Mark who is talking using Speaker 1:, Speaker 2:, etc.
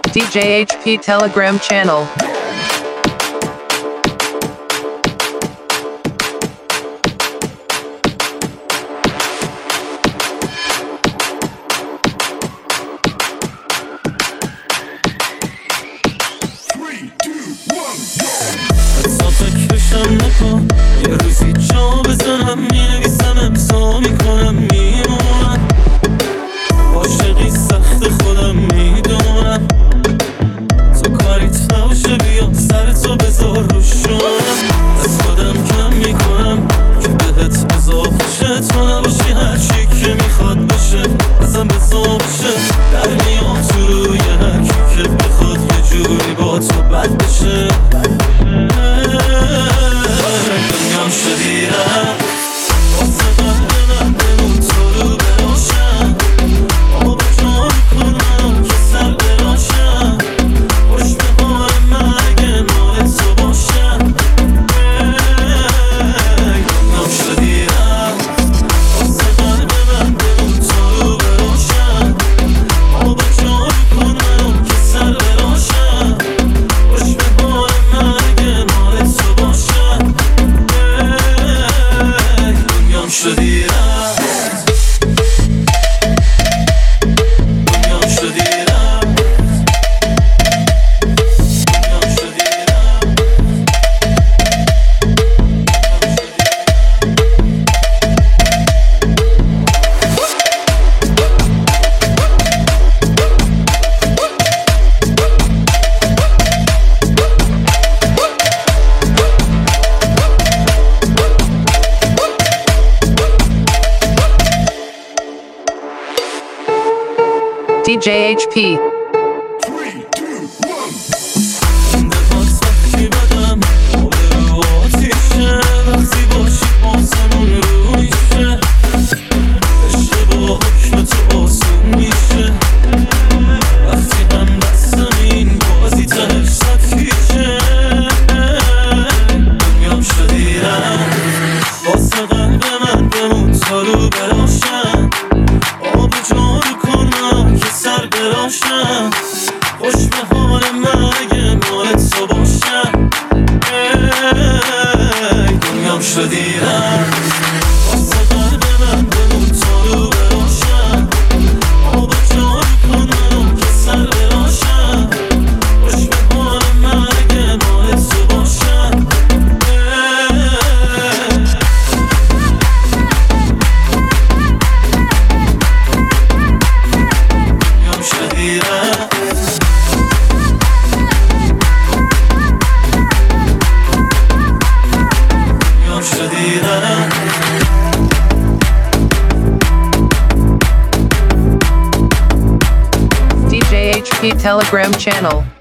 Speaker 1: DJ HP Telegram channel.
Speaker 2: فکرشم نکن یه روزی جا بزنم می‌نویسم امضا میکنم میمونم عاشقی سخت خودم میدونم تو کاریت نباشه بیا سر تو بذار روشونم از خودم کم میکنم که بهت اضافه شه تو نباشی هرچی که میخواد باشه ازم بزا شه در میام تو روی هرکی که بخواد یه جوری با تو بد بشه دنیام شدیرم واسه قلب من بمون تو رو براشم آب جان کنم که سر براشم خوش به حال من اگه مال تو باشم دنیام شدیرم واسه قلب من بمون تو رو براشم آب جان کنم که سر براشم خوش به حال من اگه مال تو باشم دنیام شدیرم دنیام شدیرم دنیام شدیرم
Speaker 1: DJ HP.
Speaker 2: خوش به حال من اگه مال تو باشم دنیام شدیرم واسه قلب من بمون تو رو براشم آب جان کنم که سر براشم خوش به حال من اگه مال تو باشم دنیام شدیرم
Speaker 1: DJ HP Telegram channel.